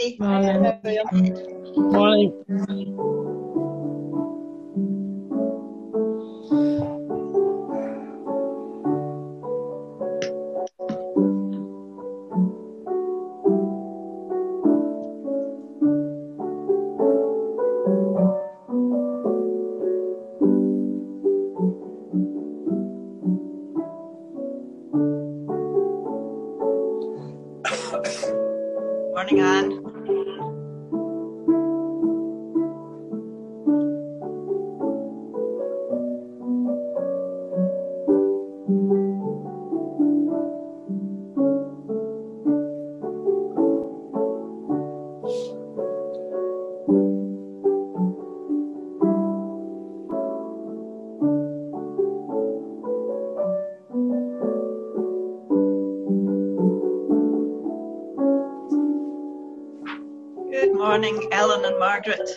Becky. Morning. How are you? Morning. Morning, Anne. Good morning, Ellen and Margaret.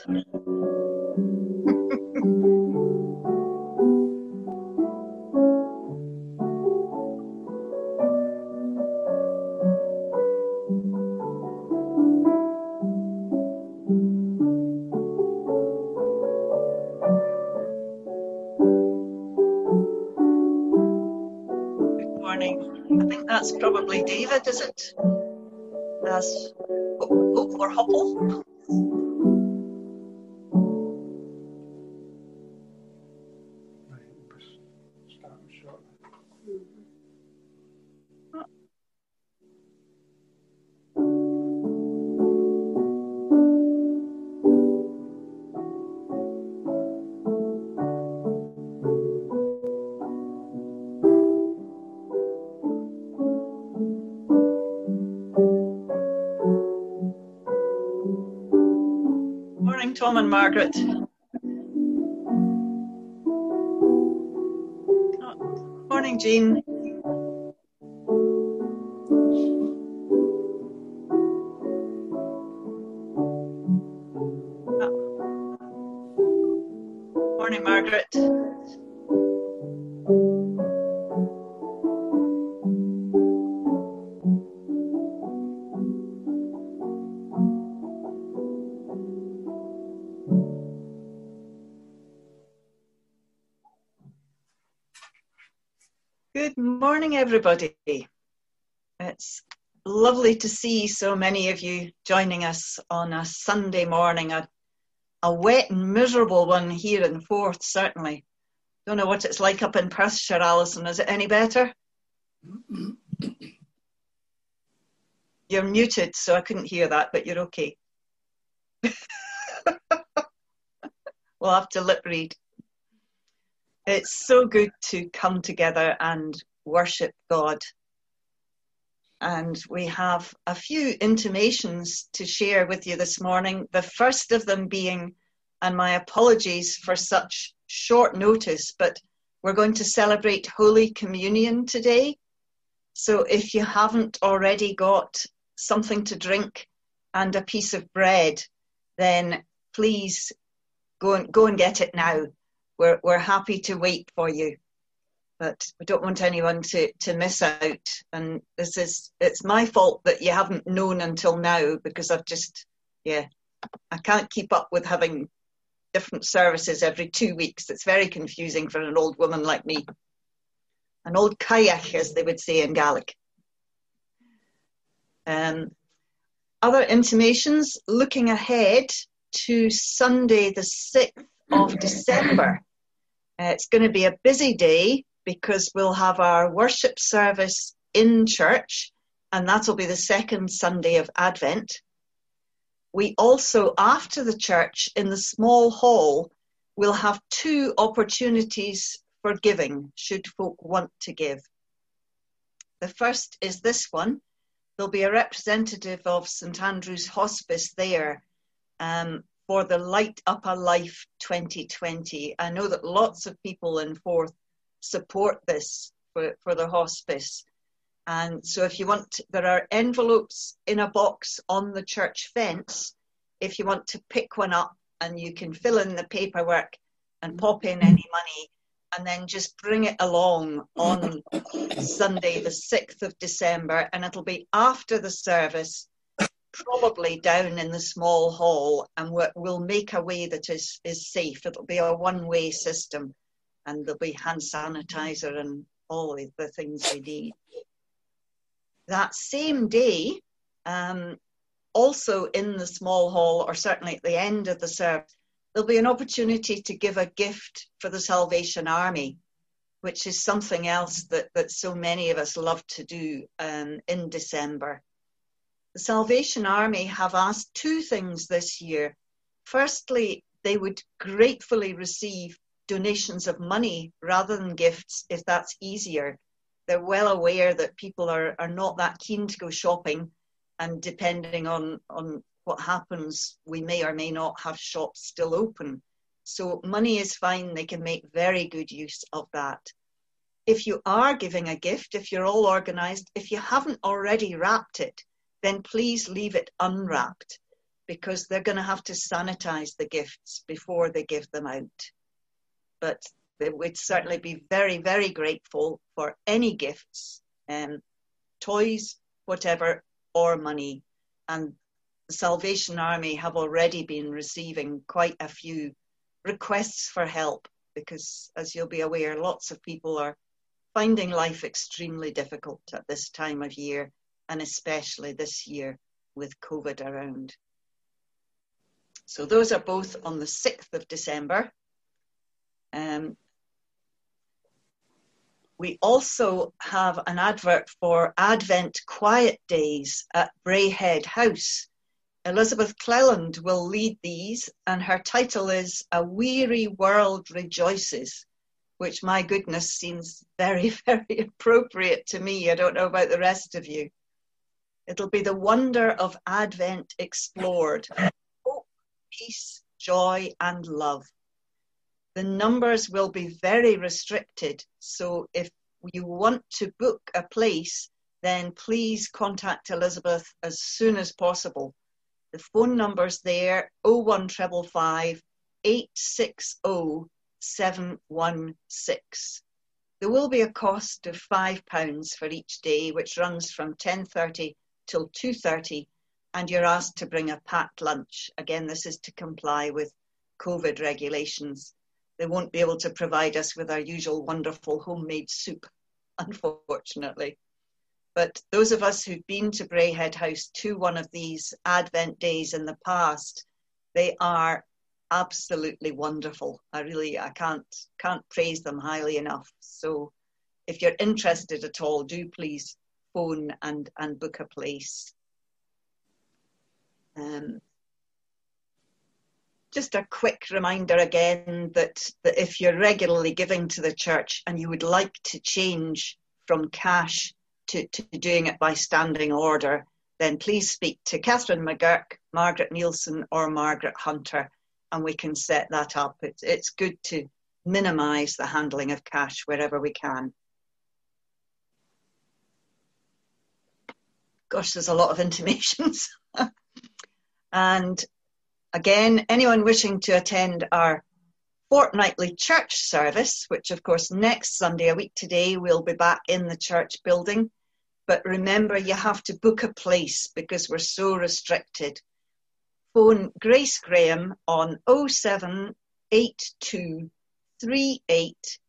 Good morning. I think that's probably David, is it? That's Hope or Hopple. Morning, Tom and Margaret. Morning, Jean. Morning, Margaret. Good morning, everybody. It's lovely to see so many of you joining us on a Sunday morning, a wet and miserable one here in Forth, certainly. Don't know what it's like up in Perthshire, Alison. Is it any better? You're muted, so I couldn't hear that, but you're okay. We'll have to lip read. It's so good to come together and worship God. And we have a few intimations to share with you this morning. The first of them being, and my apologies for such short notice, but we're going to celebrate Holy Communion today. So if you haven't already got something to drink and a piece of bread, then please go and get it now. We're happy to wait for you, but we don't want anyone to miss out. And it's my fault that you haven't known until now, because I can't keep up with having different services every 2 weeks. It's very confusing for an old woman like me. An old kayak, as they would say in Gaelic. Other intimations, looking ahead to Sunday the 6th of December. It's going to be a busy day because we'll have our worship service in church, and that'll be the second Sunday of Advent. We also, after the church, in the small hall, will have 2 opportunities for giving, should folk want to give. The first is this one. There'll be a representative of St Andrew's Hospice there for the Light Up a Life 2020. I know that lots of people in Forth support this for the hospice. And so if you want, there are envelopes in a box on the church fence if you want to pick one up, and you can fill in the paperwork and pop in any money, and then just bring it along on Sunday the 6th of December, and it'll be after the service. probably down in the small hall, and we'll make a way that is safe. It'll be a one-way system, and there'll be hand sanitizer and all the things we need. That same day, also in the small hall, or certainly at the end of the service, there'll be an opportunity to give a gift for the Salvation Army, which is something else that so many of us love to do in December. The Salvation Army have asked two things this year. Firstly, they would gratefully receive donations of money rather than gifts if that's easier. They're well aware that people are not that keen to go shopping, and depending on what happens, we may or may not have shops still open. So money is fine. They can make very good use of that. If you are giving a gift, if you're all organised, if you haven't already wrapped it, then please leave it unwrapped, because they're going to have to sanitize the gifts before they give them out. But they would certainly be very, very grateful for any gifts, toys, whatever, or money. And the Salvation Army have already been receiving quite a few requests for help, because, as you'll be aware, lots of people are finding life extremely difficult at this time of year, and especially this year with COVID around. So those are both on the 6th of December. We also have an advert for Advent Quiet Days at Braehead House. Elizabeth Cleland will lead these, and her title is A Weary World Rejoices, which, my goodness, seems very, very appropriate to me. I don't know about the rest of you. It'll be the wonder of Advent explored. Hope, peace, joy, and love. The numbers will be very restricted, so if you want to book a place, then please contact Elizabeth as soon as possible. The phone number's there, 01555 860 716. There will be a cost of £5 for each day, which runs from 10:30 till 2:30, and you're asked to bring a packed lunch. Again, this is to comply with COVID regulations. They won't be able to provide us with our usual wonderful homemade soup, unfortunately. But those of us who've been to Braehead House to one of these Advent days in the past, they are absolutely wonderful. I can't praise them highly enough. So if you're interested at all, do please phone and book a place. Just a quick reminder again that if you're regularly giving to the church and you would like to change from cash to doing it by standing order, then please speak to Catherine McGurk, Margaret Nielsen or Margaret Hunter, and we can set that up. It's good to minimise the handling of cash wherever we can. Gosh, there's a lot of intimations. And again, anyone wishing to attend our fortnightly church service, which of course next Sunday, a week today, we'll be back in the church building. But remember, you have to book a place because we're so restricted. Phone Grace Graham on 0782 38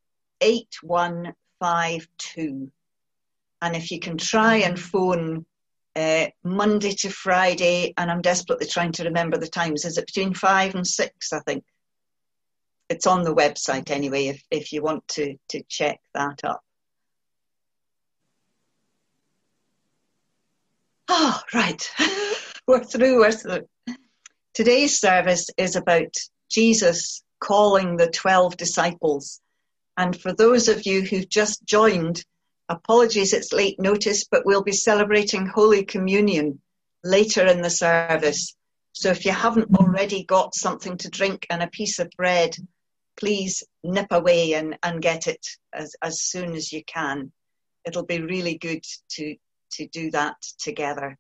8152. And if you can try and phone Monday to Friday, and I'm desperately trying to remember the times. Is it between 5 and 6, I think? It's on the website anyway, if you want to check that up. Oh, right. We're through. Today's service is about Jesus calling the 12 disciples. And for those of you who've just joined, apologies, it's late notice, but we'll be celebrating Holy Communion later in the service. So if you haven't already got something to drink and a piece of bread, please nip away and get it as soon as you can. It'll be really good to do that together.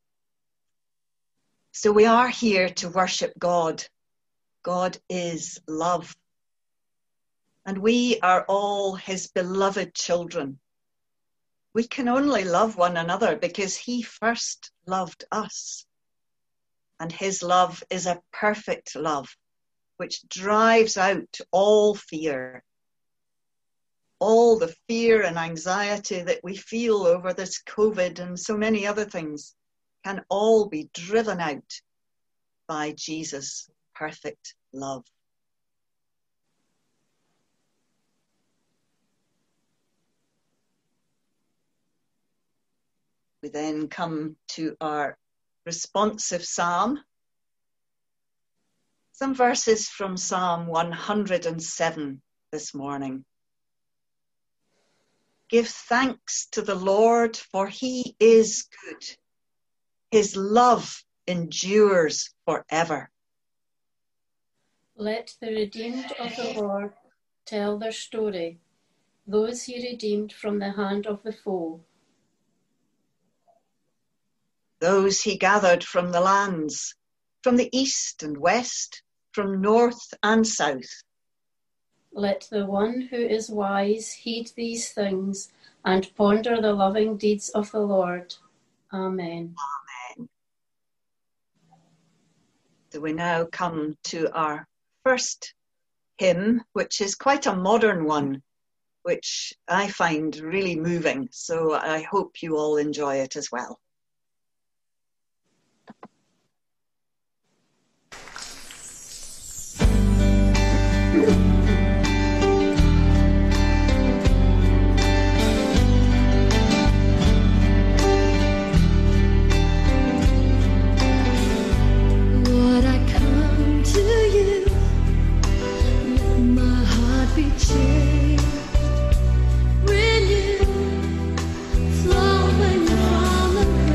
So we are here to worship God. God is love. And we are all his beloved children. We can only love one another because he first loved us. And his love is a perfect love, which drives out all fear. All the fear and anxiety that we feel over this COVID and so many other things can all be driven out by Jesus' perfect love. We then come to our responsive psalm. Some verses from Psalm 107 this morning. Give thanks to the Lord, for he is good. His love endures forever. Let the redeemed of the Lord tell their story, those he redeemed from the hand of the foe. Those he gathered from the lands, from the east and west, from north and south. Let the one who is wise heed these things and ponder the loving deeds of the Lord. Amen. Amen. So we now come to our first hymn, which is quite a modern one, which I find really moving. So I hope you all enjoy it as well. Flowing from the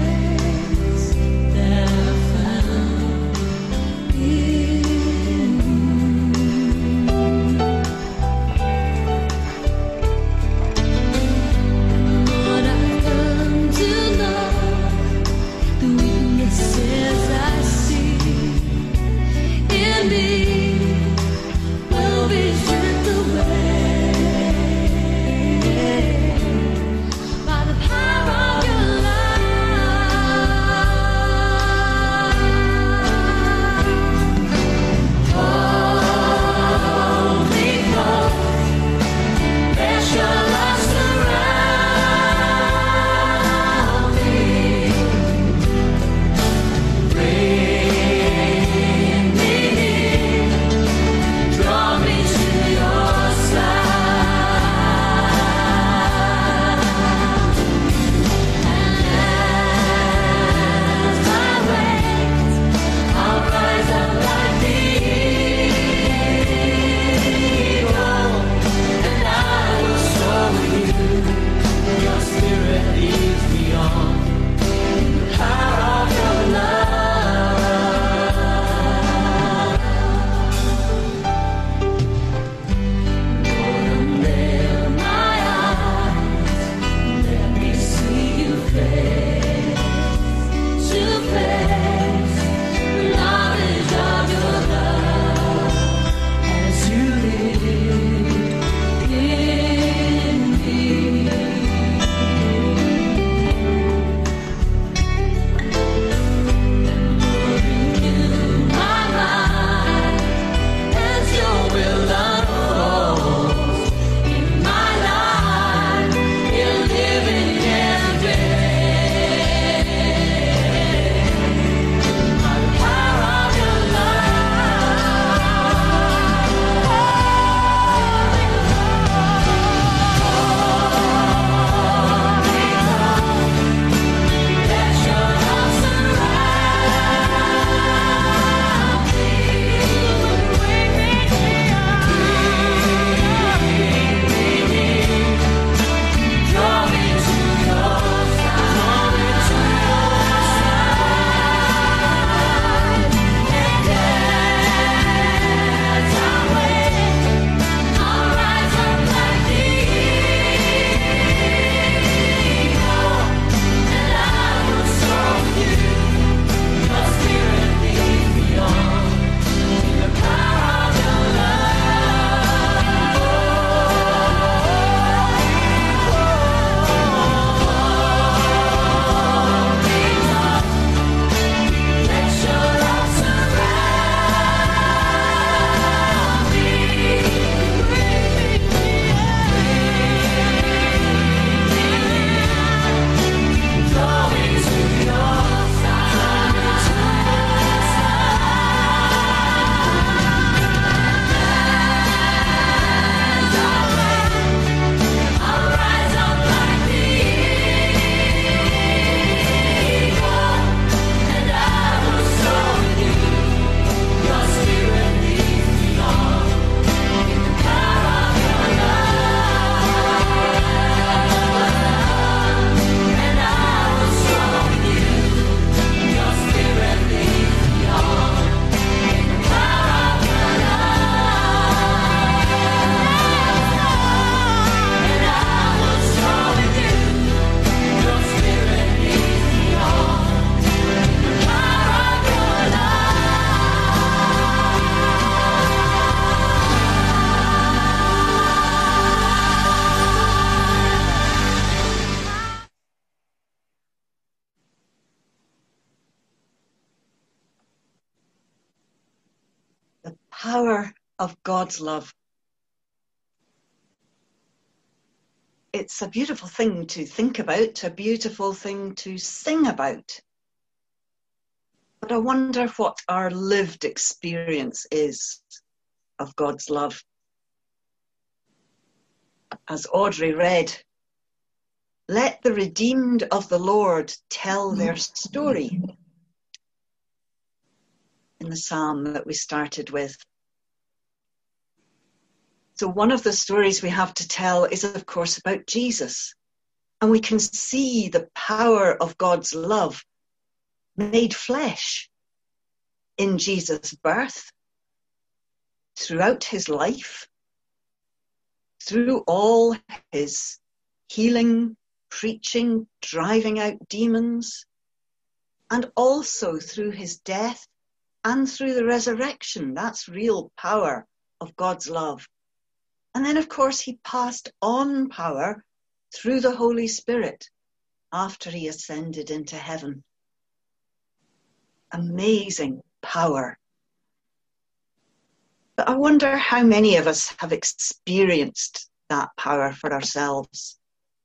power of God's love. It's a beautiful thing to think about, a beautiful thing to sing about. But I wonder what our lived experience is of God's love. As Audrey read, let the redeemed of the Lord tell their story, in the psalm that we started with. So one of the stories we have to tell is, of course, about Jesus. And we can see the power of God's love made flesh in Jesus' birth, throughout his life, through all his healing, preaching, driving out demons, and also through his death and through the resurrection. That's real power of God's love. And then, of course, he passed on power through the Holy Spirit after he ascended into heaven. Amazing power. But I wonder how many of us have experienced that power for ourselves.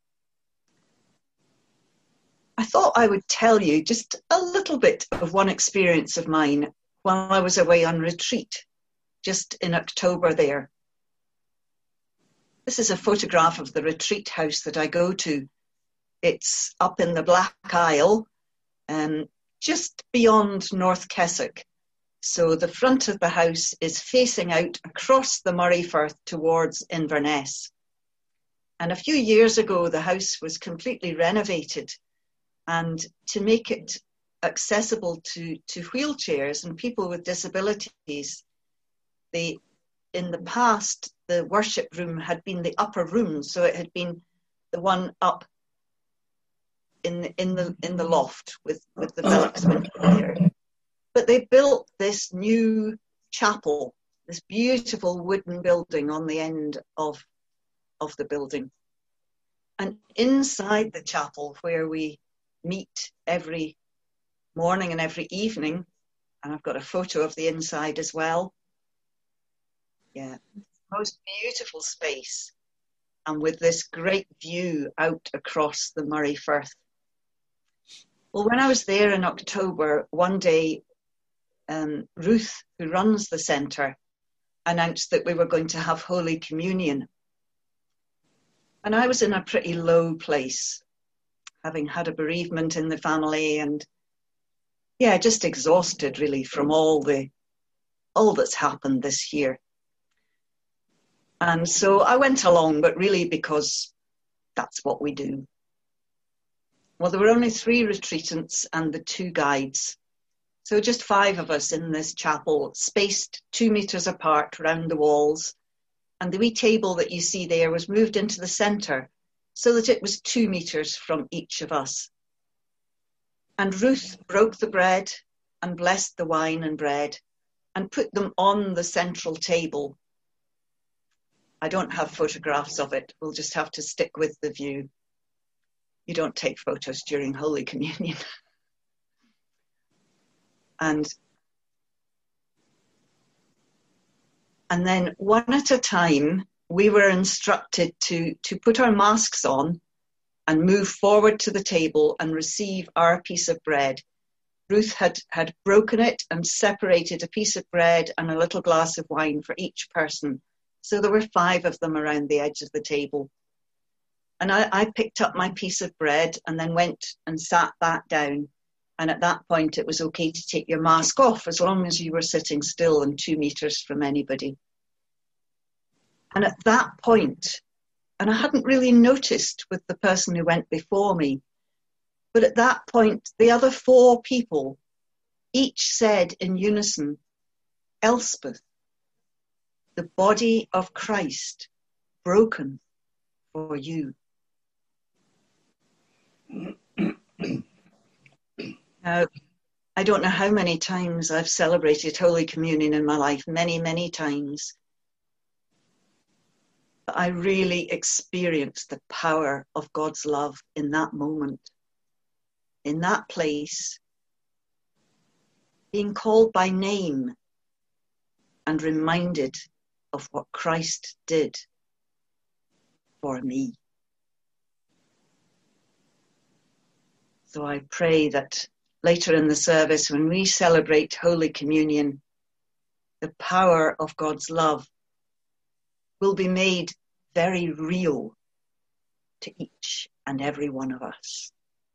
I thought I would tell you just a little bit of one experience of mine while I was away on retreat, just in October there. This is a photograph of the retreat house that I go to. It's up in the Black Isle, just beyond North Keswick. So the front of the house is facing out across the Moray Firth towards Inverness. And a few years ago, the house was completely renovated. And to make it accessible to wheelchairs and people with disabilities, in the past, the worship room had been the upper room, so it had been the one up in the loft with the Phillips window there. But they built this new chapel, this beautiful wooden building on the end of the building. And inside the chapel, where we meet every morning and every evening, and I've got a photo of the inside as well. Yeah, most beautiful space, and with this great view out across the Moray Firth. Well, when I was there in October, one day, Ruth, who runs the centre, announced that we were going to have Holy Communion. And I was in a pretty low place, having had a bereavement in the family, and just exhausted really from all that's happened this year. And so I went along, but really because that's what we do. Well, there were only 3 retreatants and the 2 guides. So just 5 of us in this chapel, spaced 2 meters apart round the walls. And the wee table that you see there was moved into the centre so that it was 2 meters from each of us. And Ruth broke the bread and blessed the wine and bread and put them on the central table. I don't have photographs of it. We'll just have to stick with the view. You don't take photos during Holy Communion. And then one at a time, we were instructed to put our masks on and move forward to the table and receive our piece of bread. Ruth had broken it and separated a piece of bread and a little glass of wine for each person. So there were 5 of them around the edge of the table. And I picked up my piece of bread and then went and sat back down. And at that point, it was okay to take your mask off as long as you were sitting still and 2 meters from anybody. And at that point, and I hadn't really noticed with the person who went before me, but at that point, the other 4 people each said in unison, Elspeth, the body of Christ broken for you. Now, I don't know how many times I've celebrated Holy Communion in my life, many, many times. But I really experienced the power of God's love in that moment, in that place, being called by name and reminded of what Christ did for me. So I pray that later in the service, when we celebrate Holy Communion, the power of God's love will be made very real to each and every one of us.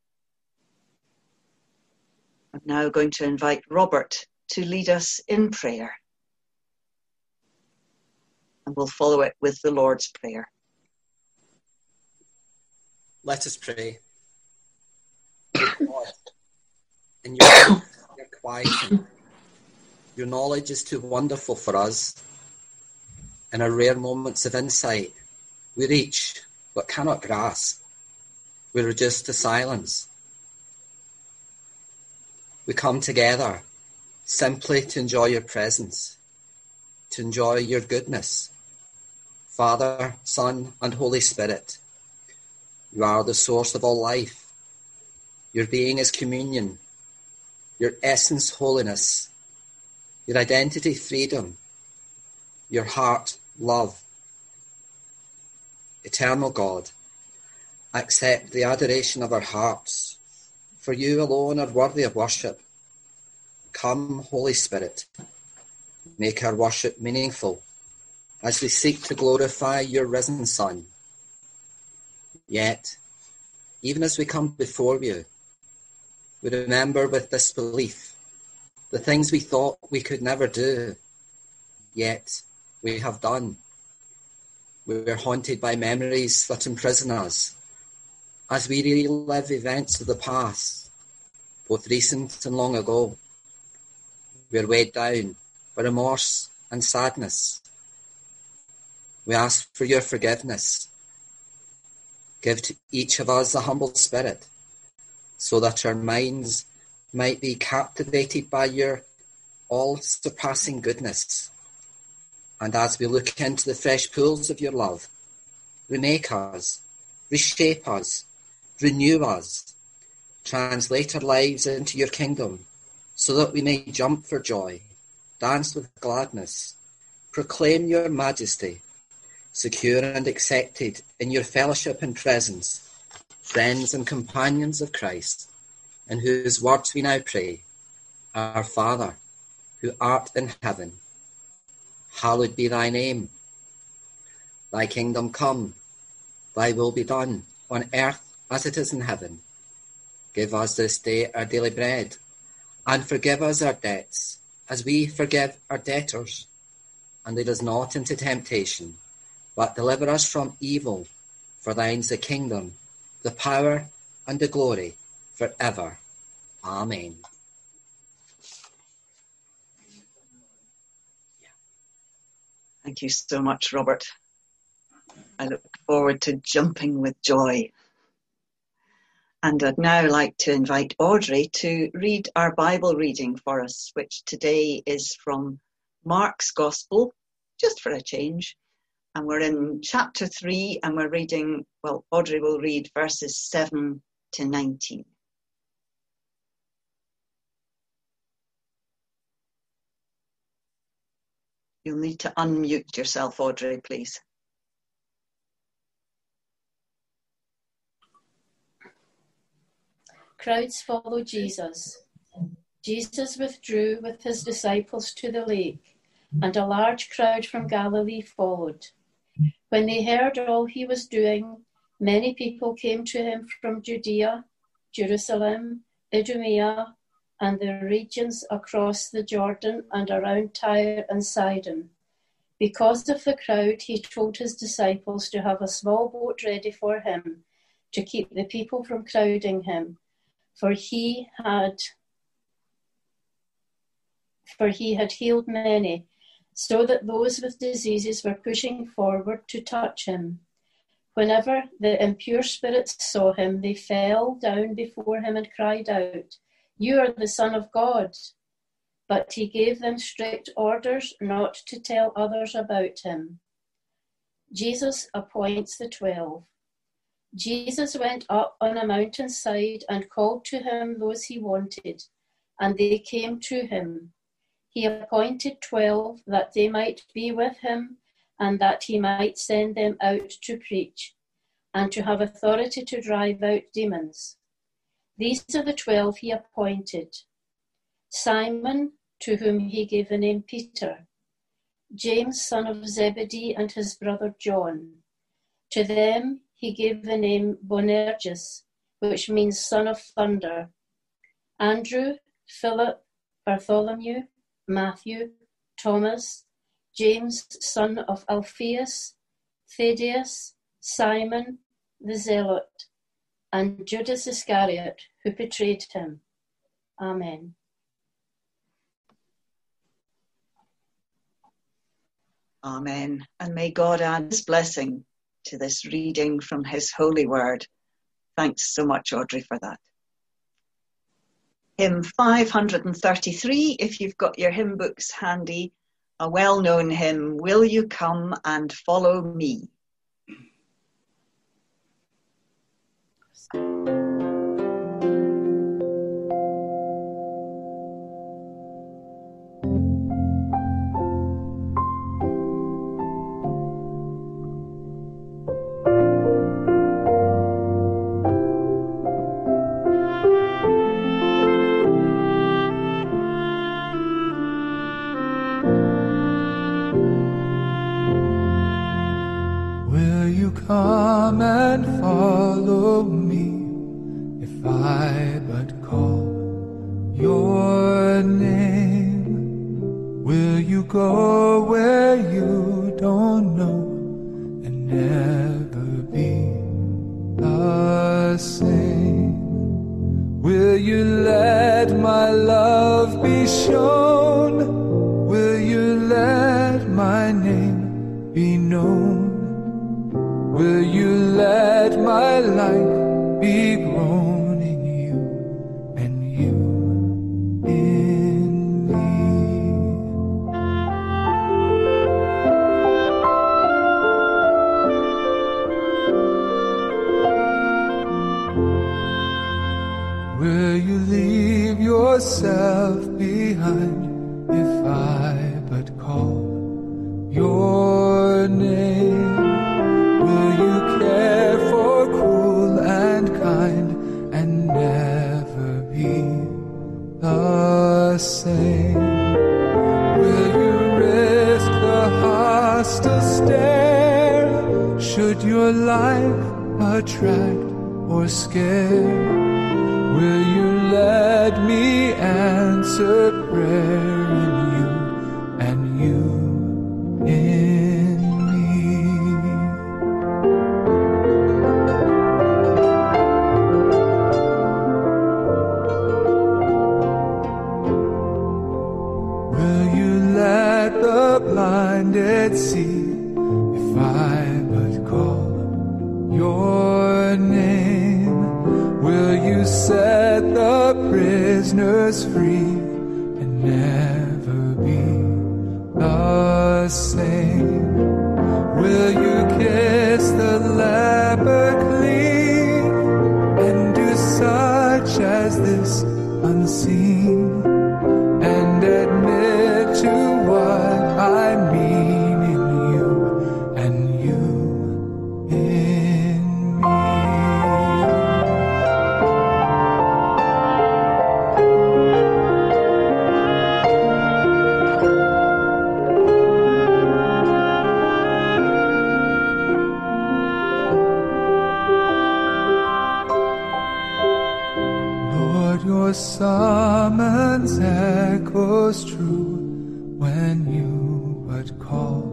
I'm now going to invite Robert to lead us in prayer. And we'll follow it with the Lord's Prayer. Let us pray. O God, in your quieting, your knowledge is too wonderful for us. In our rare moments of insight, we reach but cannot grasp. We reduce to silence. We come together simply to enjoy your presence, to enjoy your goodness. Father, Son, and Holy Spirit, you are the source of all life. Your being is communion, your essence holiness, your identity freedom, your heart love. Eternal God, accept the adoration of our hearts, for you alone are worthy of worship. Come, Holy Spirit, make our worship meaningful as we seek to glorify your risen Son. Yet, even as we come before you, we remember with disbelief the things we thought we could never do, yet we have done. We are haunted by memories that imprison us as we relive events of the past, both recent and long ago. We are weighed down by remorse and sadness. We ask for your forgiveness. Give to each of us a humble spirit, so that our minds might be captivated by your all-surpassing goodness. And as we look into the fresh pools of your love, remake us, reshape us, renew us, translate our lives into your kingdom, so that we may jump for joy, dance with gladness, proclaim your majesty, secure and accepted in your fellowship and presence, friends and companions of Christ, in whose words we now pray. Our Father, who art in heaven, hallowed be thy name. Thy kingdom come, thy will be done, on earth as it is in heaven. Give us this day our daily bread, and forgive us our debts, as we forgive our debtors. And lead us not into temptation, but deliver us from evil. For thine is the kingdom, the power, and the glory, forever. Amen. Thank you so much, Robert. I look forward to jumping with joy. And I'd now like to invite Audrey to read our Bible reading for us, which today is from Mark's Gospel, just for a change. And we're in chapter 3, and we're reading, well, Audrey will read verses 7 to 19. You'll need to unmute yourself, Audrey, please. Crowds followed Jesus. Jesus withdrew with his disciples to the lake, and a large crowd from Galilee followed. When they heard all he was doing, many people came to him from Judea, Jerusalem, Idumea, and the regions across the Jordan and around Tyre and Sidon. Because of the crowd, he told his disciples to have a small boat ready for him, to keep the people from crowding him, for he had healed many, so that those with diseases were pushing forward to touch him. Whenever the impure spirits saw him, they fell down before him and cried out, "You are the Son of God." But he gave them strict orders not to tell others about him. Jesus appoints the 12. Jesus went up on a mountainside and called to him those he wanted, and they came to him. he appointed 12 that they might be with him and that he might send them out to preach and to have authority to drive out demons. These are the 12 he appointed: Simon, to whom he gave the name Peter, James, son of Zebedee, and his brother John. To them he gave the name Boanerges, which means son of thunder, Andrew, Philip, Bartholomew, Matthew, Thomas, James, son of Alphaeus, Thaddeus, Simon the Zealot, and Judas Iscariot, who betrayed him. Amen. Amen. And may God add his blessing to this reading from his holy word. Thanks so much, Audrey, for that. Hymn 533, if you've got your hymn books handy, a well-known hymn, Will You Come and Follow Me? Come and follow me, if I but call your name. Will you go where you don't know and never be the same? Will you let my love be shown? Will you let my name be known? Will you let my light be grown in you and you in me? Will you leave yourself behind if I but call your name? Will you care for cruel and kind and never be the same? Will you risk the hostile stare? Should your life attract or scare? Will you let me answer prayer in you and you in me? Will you let the blinded see if I but call your name? Will you set the prisoners free and never be the same? Will you kiss the leper clean and do such as this unseen and admit to what I mean in you and you in me? Your summons echoes true when you but call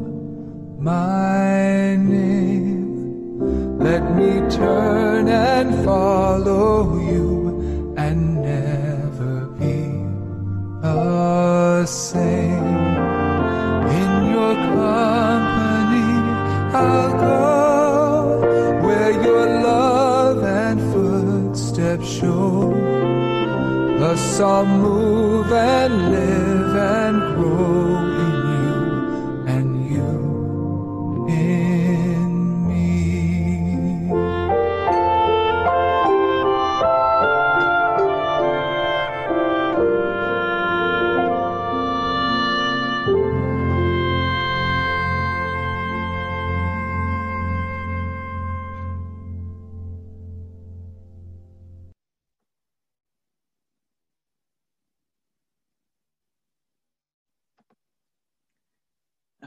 my name. Let me turn and follow you and never be the same. In your company I'll go where your love and footsteps show. Thus I'll move and live and grow in you and you in me.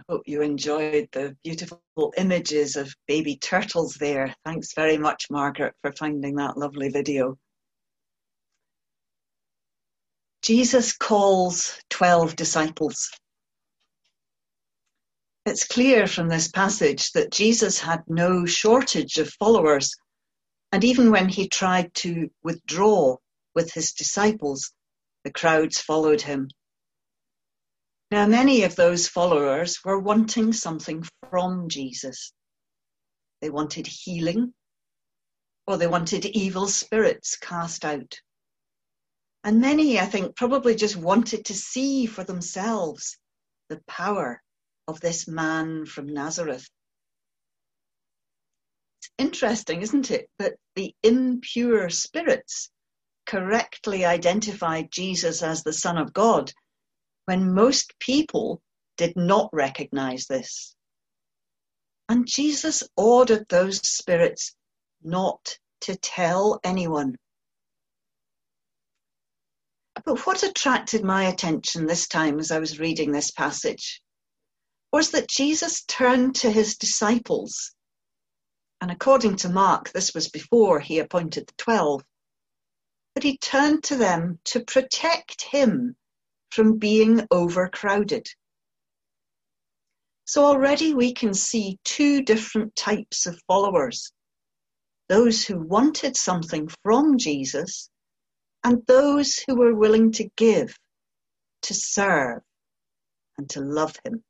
hope you enjoyed the beautiful images of baby turtles there. Thanks very much, Margaret, for finding that lovely video. Jesus calls 12 disciples. It's clear from this passage that Jesus had no shortage of followers, and even when he tried to withdraw with his disciples, the crowds followed him. Now, many of those followers were wanting something from Jesus. They wanted healing, or they wanted evil spirits cast out. And many, I think, probably just wanted to see for themselves the power of this man from Nazareth. It's interesting, isn't it, that the impure spirits correctly identified Jesus as the Son of God when most people did not recognize this. And Jesus ordered those spirits not to tell anyone. But what attracted my attention this time as I was reading this passage was that Jesus turned to his disciples. And according to Mark, this was before he appointed the 12. But he turned to them to protect him from being overcrowded. So already we can see two different types of followers. Those who wanted something from Jesus and those who were willing to give, to serve, and to love him.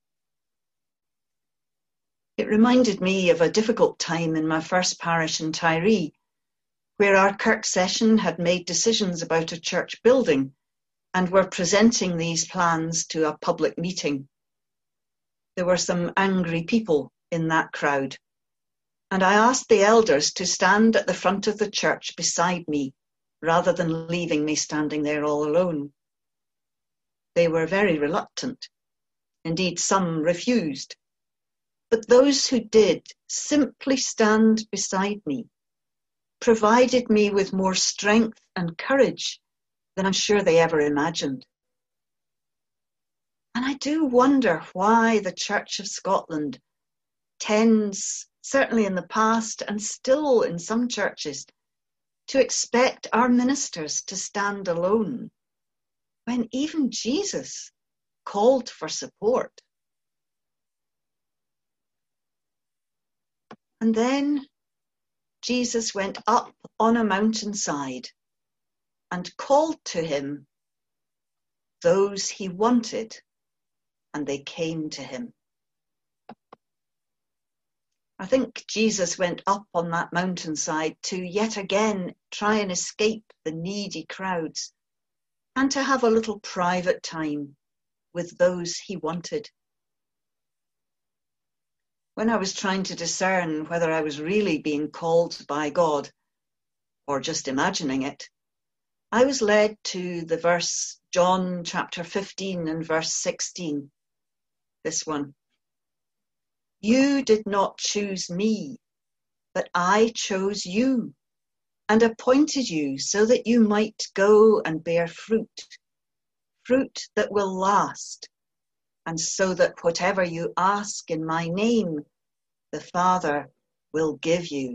It reminded me of a difficult time in my first parish in Tiree, where our Kirk session had made decisions about a church building and were presenting these plans to a public meeting. There were some angry people in that crowd, and I asked the elders to stand at the front of the church beside me, rather than leaving me standing there all alone. They were very reluctant. Indeed, some refused. But those who did simply stand beside me, provided me with more strength and courage than I'm sure they ever imagined. And I do wonder why the Church of Scotland tends, certainly in the past and still in some churches, to expect our ministers to stand alone when even Jesus called for support. And then Jesus went up on a mountainside and called to him those he wanted, and they came to him. I think Jesus went up on that mountainside to yet again try and escape the needy crowds and to have a little private time with those he wanted. When I was trying to discern whether I was really being called by God or just imagining it, I was led to the verse, John chapter 15 and verse 16, this one. You did not choose me, but I chose you and appointed you so that you might go and bear fruit, fruit that will last, and so that whatever you ask in my name, the Father will give you.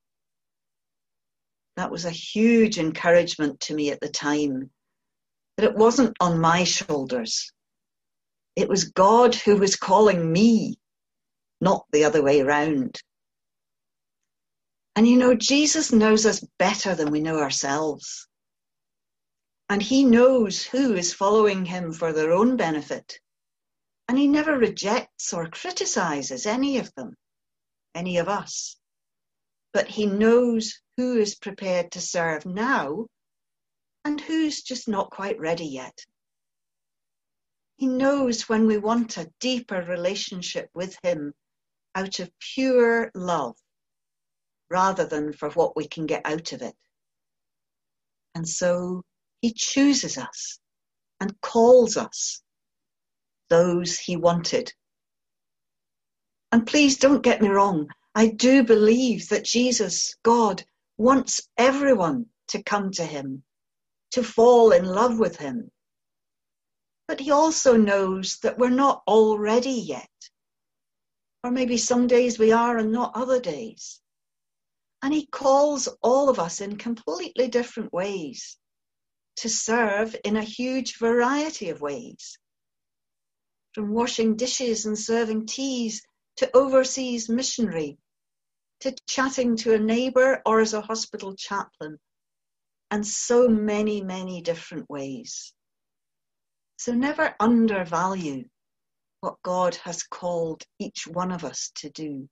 That was a huge encouragement to me at the time, that it wasn't on my shoulders. It was God who was calling me, not the other way round. And you know, Jesus knows us better than we know ourselves. And he knows who is following him for their own benefit. And he never rejects or criticizes any of them, any of us. But he knows who is prepared to serve now and who's just not quite ready yet. He knows when we want a deeper relationship with him out of pure love, rather than for what we can get out of it. And so he chooses us and calls us those he wanted. And please don't get me wrong, I do believe that Jesus, God, wants everyone to come to him, to fall in love with him. But he also knows that we're not all ready yet. Or maybe some days we are and not other days. And he calls all of us in completely different ways to serve in a huge variety of ways. From washing dishes and serving teas to overseas missionary, to chatting to a neighbour or as a hospital chaplain, and so many, many different ways. So never undervalue what God has called each one of us to do.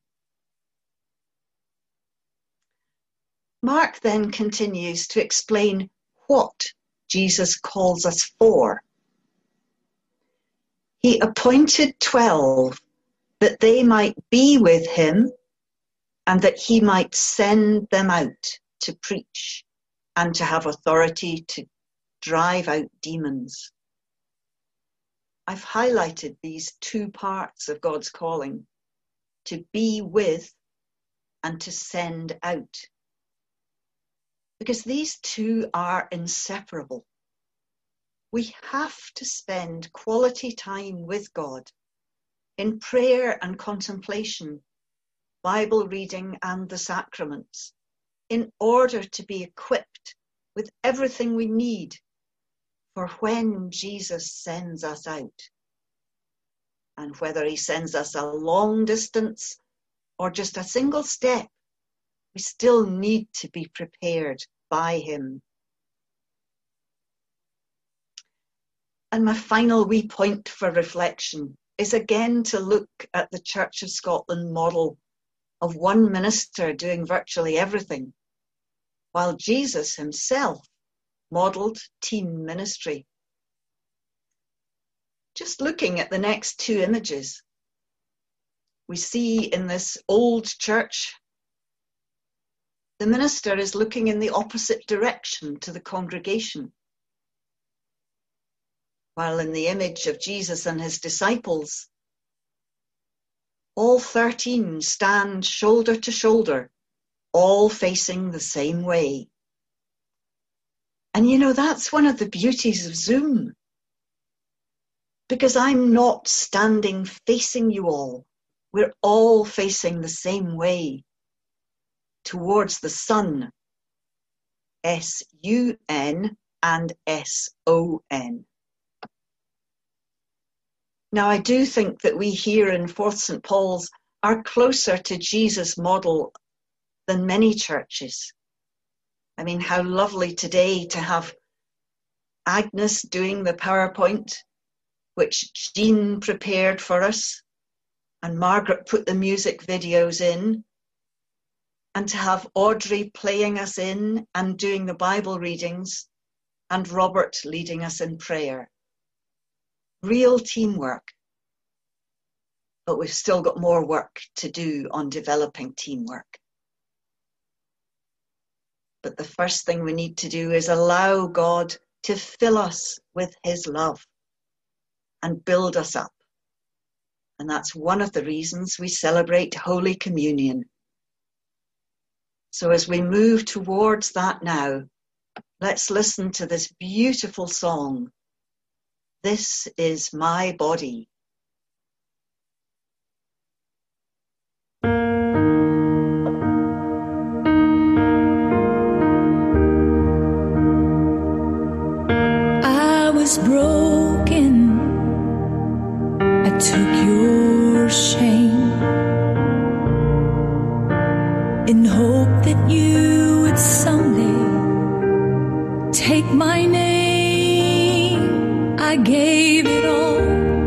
Mark then continues to explain what Jesus calls us for. He appointed 12 that they might be with him and that he might send them out to preach and to have authority to drive out demons. I've highlighted these two parts of God's calling, to be with and to send out, because these two are inseparable. We have to spend quality time with God in prayer and contemplation, Bible reading and the sacraments, in order to be equipped with everything we need for when Jesus sends us out. And whether he sends us a long distance or just a single step, we still need to be prepared by him. And my final wee point for reflection is again to look at the Church of Scotland model of one minister doing virtually everything, while Jesus himself modelled team ministry. Just looking at the next two images, we see in this old church, the minister is looking in the opposite direction to the congregation, while in the image of Jesus and his disciples, all 13 stand shoulder to shoulder, all facing the same way. And you know, that's one of the beauties of Zoom, because I'm not standing facing you all. We're all facing the same way, towards the sun, S-U-N and S-O-N. Now, I do think that we here in Fourth St. Paul's are closer to Jesus' model than many churches. I mean, how lovely today to have Agnes doing the PowerPoint, which Jean prepared for us, and Margaret put the music videos in, and to have Audrey playing us in and doing the Bible readings, and Robert leading us in prayer. Real teamwork. But we've still got more work to do on developing teamwork. But the first thing we need to do is allow God to fill us with his love and build us up. And that's one of the reasons we celebrate Holy Communion. So as we move towards that now, let's listen to this beautiful song. This is my body. I was broken. I took your shame in hope that you would someday take my name. I gave it all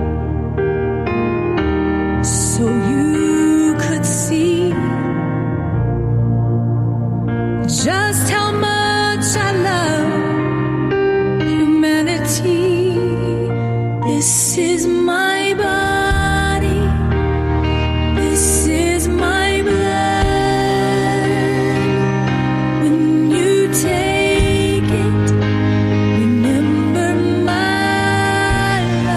so you could see just how much I love humanity. This is my body, this is my blood. When you take it, remember my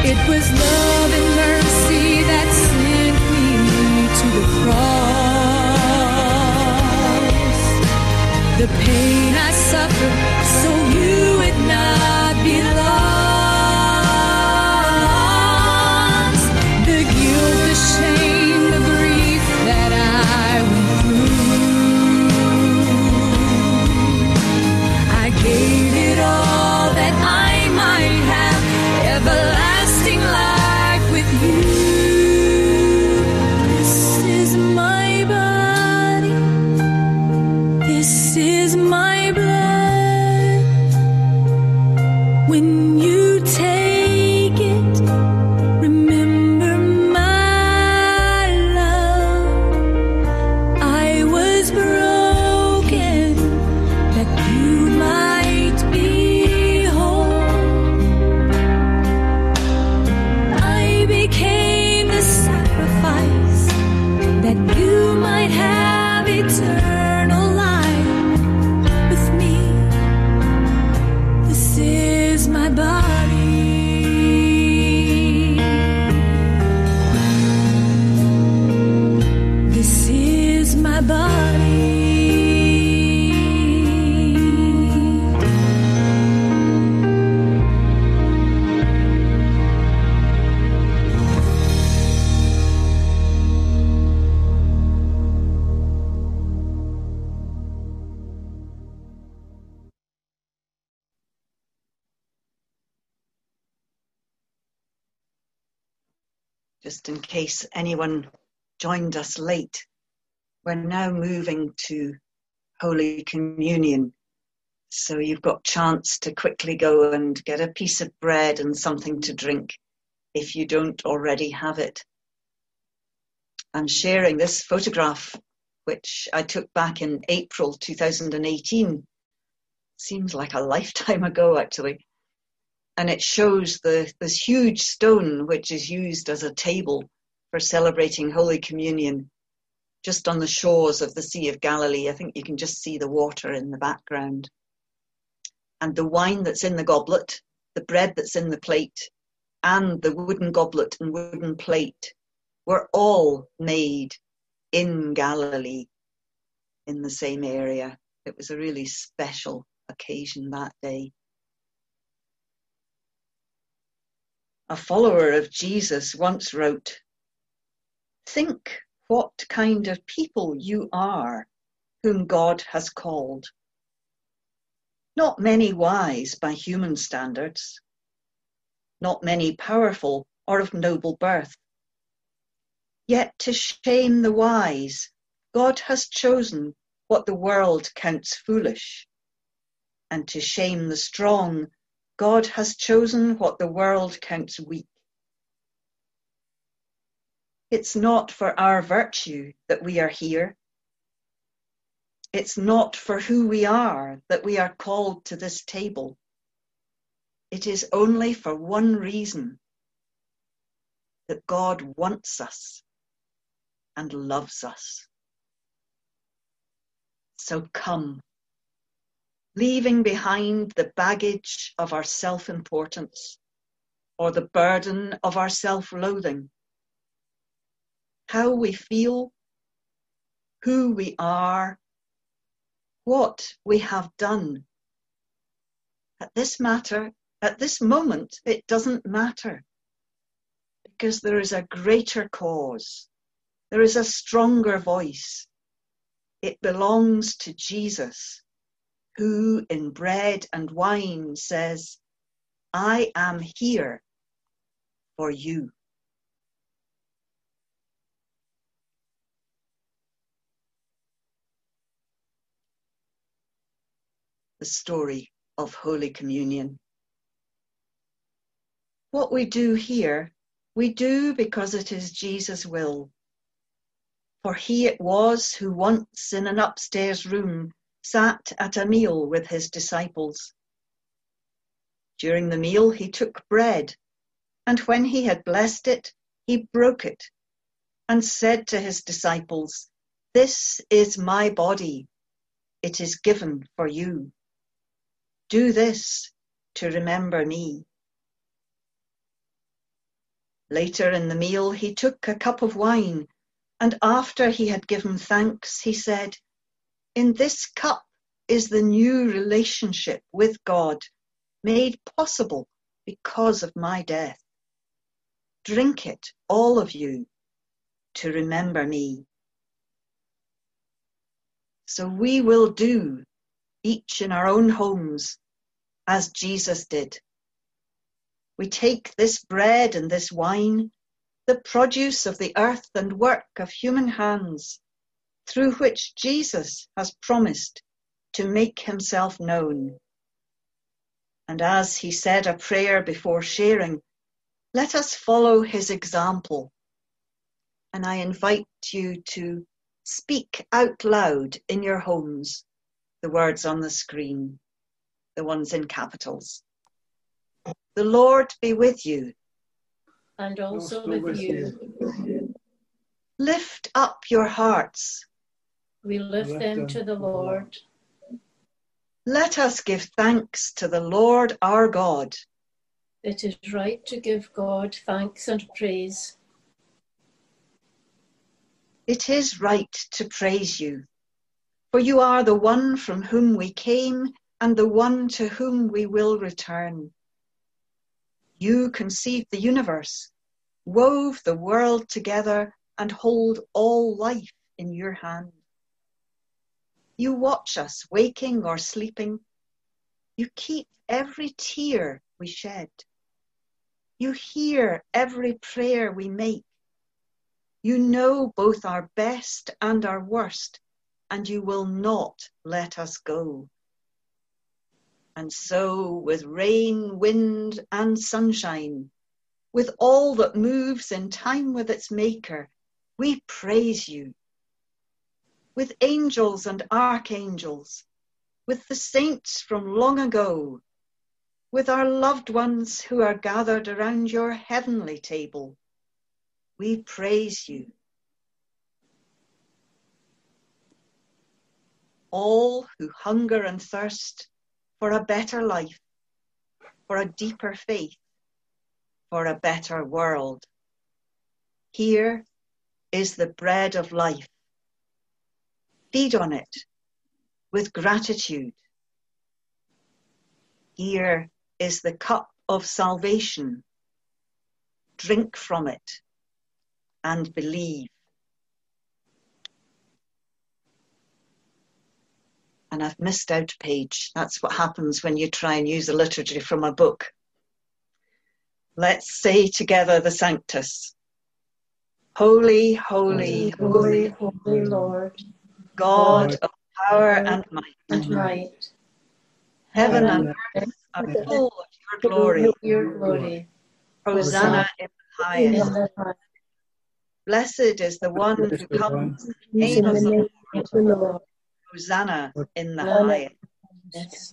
It was love and mercy that sent me to the cross. The pain I suffered so you would not be lost. The guilt, the shame, the grief that I went through, I gave it all that I might have everlasting life with you. This is my body. This is my blood. When you take it, remember my love. I was broken that you might be whole. I became the sacrifice that you might have eternal life with me. This is my body. This is my body. Just in case anyone joined us late, we're now moving to Holy Communion. So you've got chance to quickly go and get a piece of bread and something to drink if you don't already have it. I'm sharing this photograph, which I took back in April 2018. Seems like a lifetime ago, actually. And it shows this huge stone, which is used as a table for celebrating Holy Communion, just on the shores of the Sea of Galilee. I think you can just see the water in the background. And the wine that's in the goblet, the bread that's in the plate, and the wooden goblet and wooden plate were all made in Galilee, in the same area. It was a really special occasion that day. A follower of Jesus once wrote, "Think what kind of people you are whom God has called. Not many wise by human standards, not many powerful or of noble birth. Yet to shame the wise, God has chosen what the world counts foolish, and to shame the strong, God has chosen what the world counts weak. It's not for our virtue that we are here. It's not for who we are that we are called to this table. It is only for one reason, that God wants us and loves us. So come, leaving behind the baggage of our self-importance or the burden of our self-loathing. How we feel, who we are, what we have done. At this moment, it doesn't matter, because there is a greater cause. There is a stronger voice. It belongs to Jesus, who in bread and wine says, I am here for you. The story of Holy Communion. What we do here, we do because it is Jesus' will. For he it was who once in an upstairs room sat at a meal with his disciples. During the meal he took bread, and when he had blessed it, he broke it and said to his disciples, "This is my body. It is given for you. Do this to remember me." Later in the meal, he took a cup of wine, and after he had given thanks, he said, "In this cup is the new relationship with God, made possible because of my death. Drink it, all of you, to remember me." So we will do, each in our own homes, as Jesus did. We take this bread and this wine, the produce of the earth and work of human hands, through which Jesus has promised to make himself known. And as he said a prayer before sharing, let us follow his example. And I invite you to speak out loud in your homes the words on the screen, the ones in capitals. The Lord be with you. And also with you. Lift up your hearts. We lift them to the Lord. Let us give thanks to the Lord our God. It is right to give God thanks and praise. It is right to praise you, for you are the one from whom we came and the one to whom we will return. You conceived the universe, wove the world together, and hold all life in your hand. You watch us waking or sleeping. You keep every tear we shed. You hear every prayer we make. You know both our best and our worst, and you will not let us go. And so, with rain, wind, and sunshine, with all that moves in time with its maker, we praise you. With angels and archangels, with the saints from long ago, with our loved ones who are gathered around your heavenly table, we praise you. All who hunger and thirst for a better life, for a deeper faith, for a better world. Here is the bread of life. Feed on it with gratitude. Here is the cup of salvation. Drink from it and believe. And I've missed out a page. That's what happens when you try and use a liturgy from a book. Let's say together the Sanctus. Holy, holy, holy, holy Lord, God of power and might. Heaven and earth are full of your glory. Your glory. Hosanna in the highest. Blessed is the one who comes in the name of the Lord. Hosanna in the highest. Yes.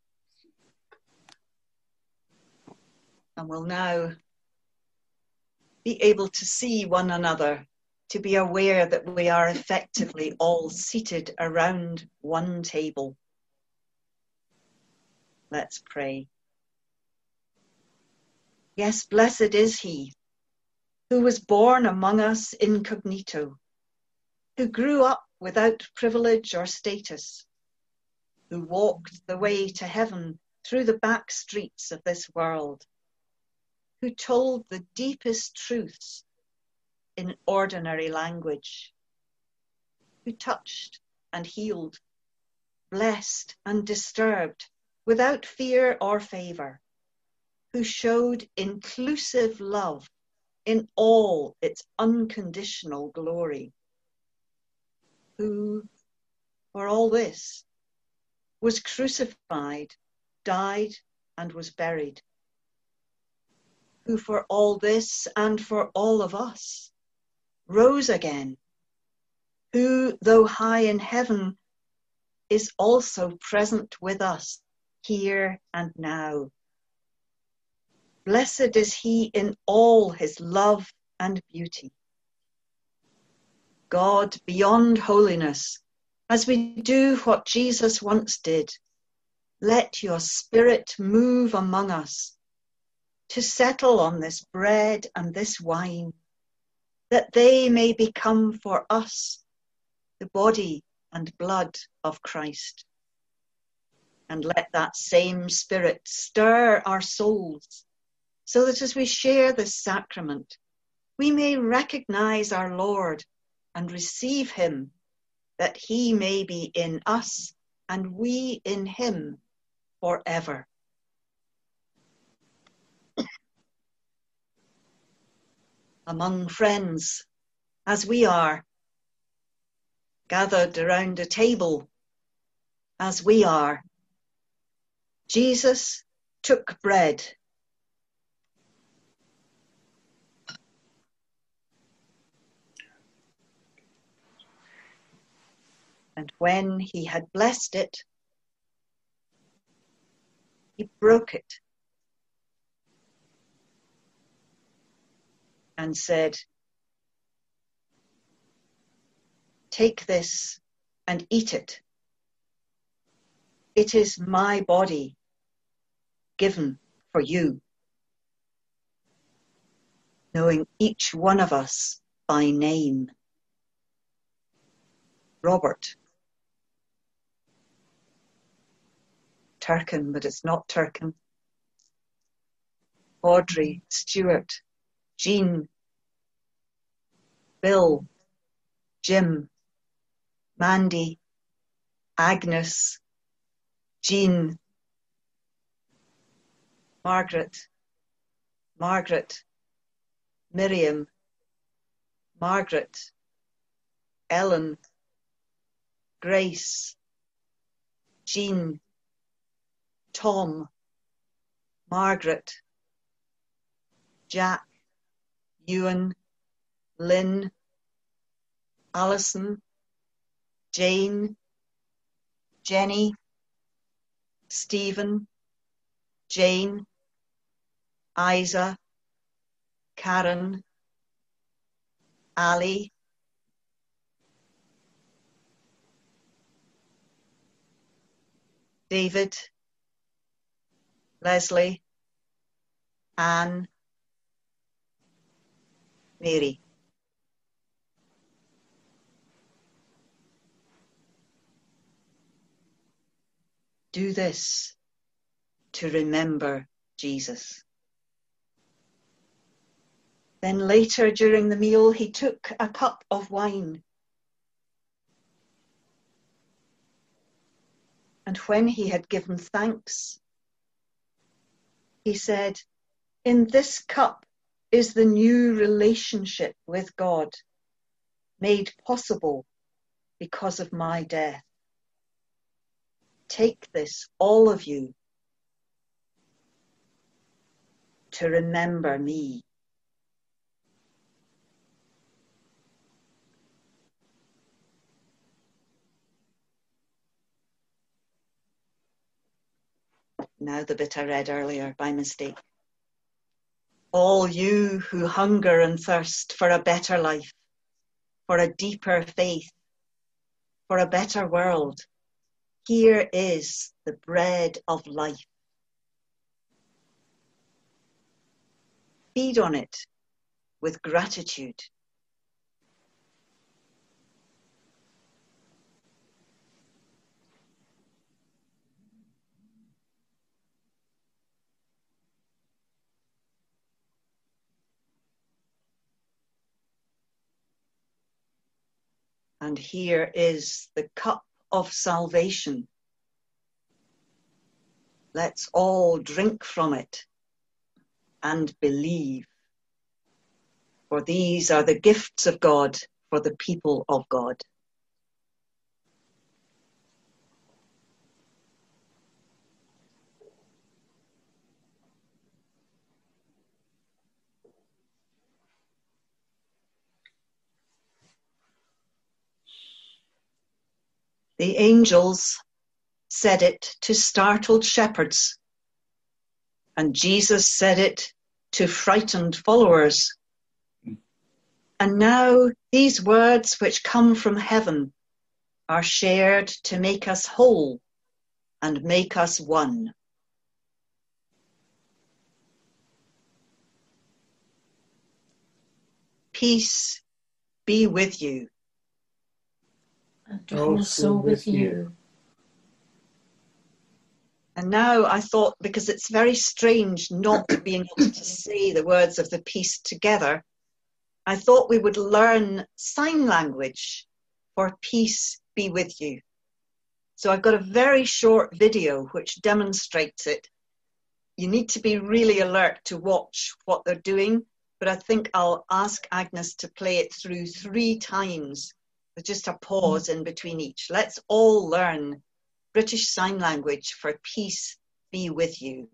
And we'll now be able to see one another, to be aware that we are effectively all seated around one table. Let's pray. Yes, blessed is he who was born among us incognito, who grew up without privilege or status, who walked the way to heaven through the back streets of this world, who told the deepest truths in ordinary language, who touched and healed, blessed and disturbed without fear or favour, who showed inclusive love in all its unconditional glory, who, for all this, was crucified, died, and was buried, who for all this and for all of us rose again, who, though high in heaven, is also present with us here and now. Blessed is he in all his love and beauty. God, beyond holiness, as we do what Jesus once did, let your Spirit move among us to settle on this bread and this wine, that they may become for us the body and blood of Christ. And let that same Spirit stir our souls, so that as we share this sacrament, we may recognize our Lord and receive him, that he may be in us and we in him forever. Among friends, as we are, gathered around a table, as we are, Jesus took bread. And when he had blessed it, he broke it and said, "Take this and eat it. It is my body given for you," knowing each one of us by name. Robert. Turkin, but it's not Turkin. Audrey, Stuart, Jean, Bill, Jim, Mandy, Agnes, Jean, Margaret, Miriam, Margaret, Ellen, Grace, Jean, Tom, Margaret, Jack, Ewan, Lynn, Alison, Jane, Jenny, Stephen, Jane, Isa, Karen, Ali, David, Leslie, Anne, Mary. Do this to remember Jesus. Then later during the meal, he took a cup of wine. And when he had given thanks, he said, "In this cup is the new relationship with God, made possible because of my death. Take this, all of you, to remember me." Now the bit I read earlier by mistake. All you who hunger and thirst for a better life, for a deeper faith, for a better world, here is the bread of life. Feed on it with gratitude. And here is the cup of salvation. Let's all drink from it and believe. For these are the gifts of God for the people of God. The angels said it to startled shepherds, and Jesus said it to frightened followers. And now these words which come from heaven are shared to make us whole and make us one. Peace be with you. And also with you. And now I thought, because it's very strange not being able to say the words of the peace together, I thought we would learn sign language for peace be with you. So I've got a very short video which demonstrates it. You need to be really alert to watch what they're doing, but I think I'll ask Agnes to play it through 3 times with just a pause in between each. Let's all learn British Sign Language for peace be with you.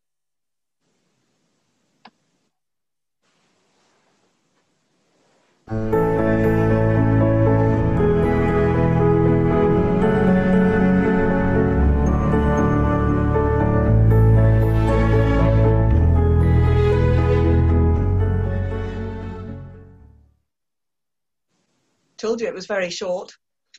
Told you it was very short.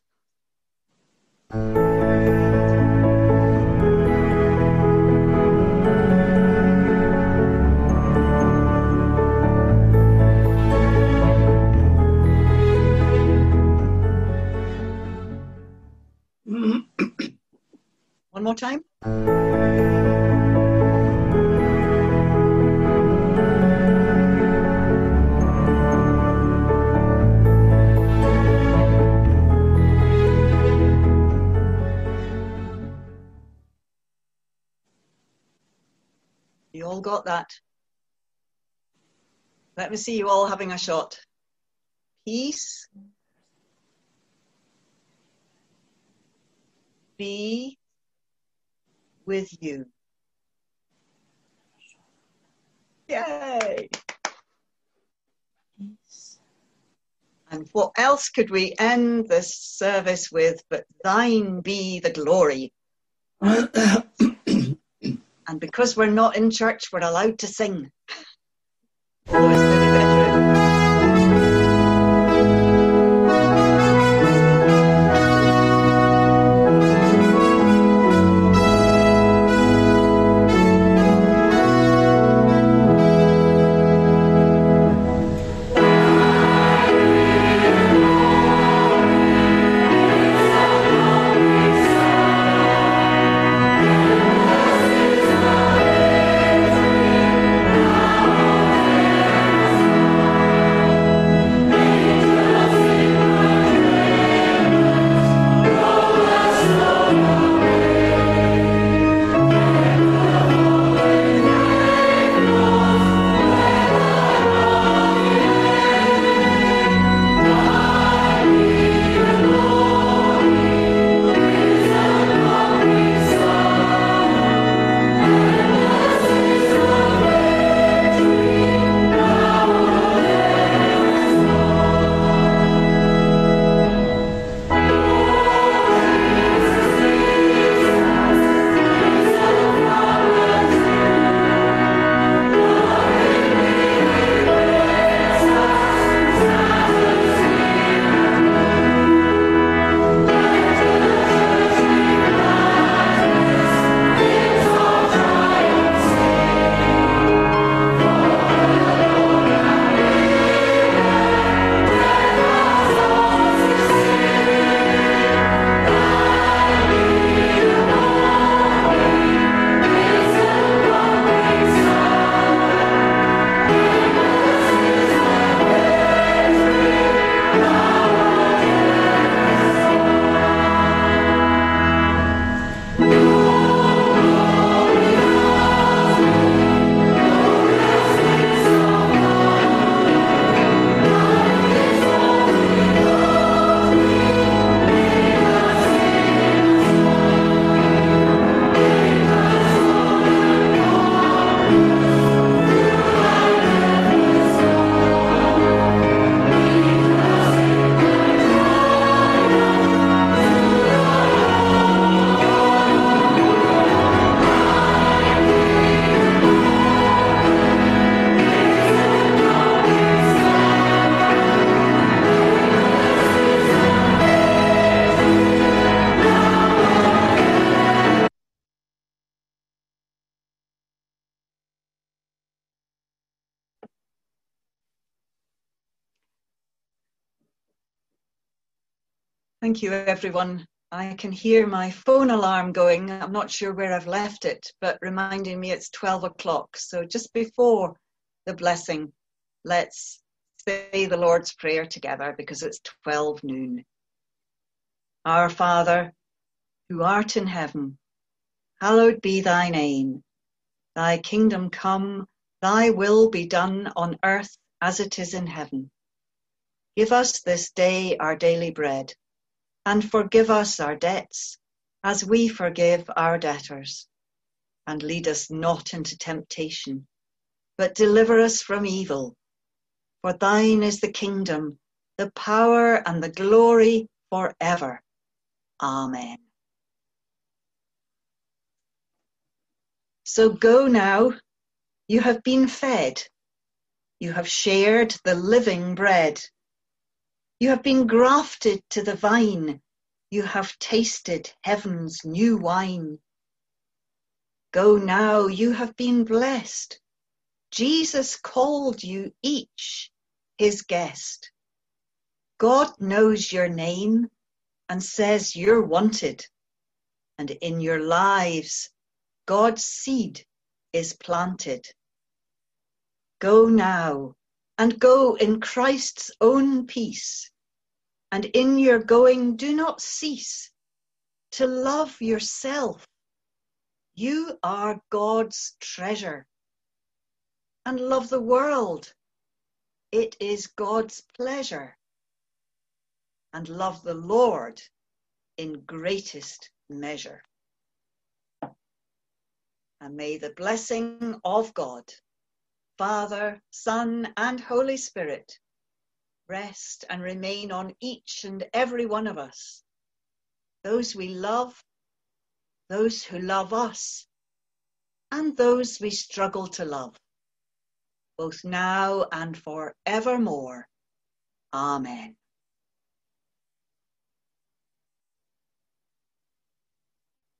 One more time. You all got that? Let me see you all having a shot. Peace be with you. Yay! And what else could we end this service with but thine be the glory? And because we're not in church, we're allowed to sing. Oh, it's in the bedroom. Thank Thank you, everyone. I can hear my phone alarm going. I'm not sure where I've left it, but reminding me it's 12 o'clock. So just before the blessing, let's say the Lord's Prayer together because it's 12 noon. Our Father, who art in heaven, hallowed be thy name. Thy kingdom come, thy will be done on earth as it is in heaven. Give us this day our daily bread, and forgive us our debts, as we forgive our debtors. And lead us not into temptation, but deliver us from evil. For thine is the kingdom, the power, and the glory forever. Amen. So go now, you have been fed. You have shared the living bread. You have been grafted to the vine. You have tasted heaven's new wine. Go now, you have been blessed. Jesus called you each his guest. God knows your name and says you're wanted. And in your lives, God's seed is planted. Go now and go in Christ's own peace. And in your going, do not cease to love yourself. You are God's treasure. And love the world. It is God's pleasure. And love the Lord in greatest measure. And may the blessing of God, Father, Son, and Holy Spirit rest and remain on each and every one of us, those we love, those who love us, and those we struggle to love, both now and forevermore. Amen.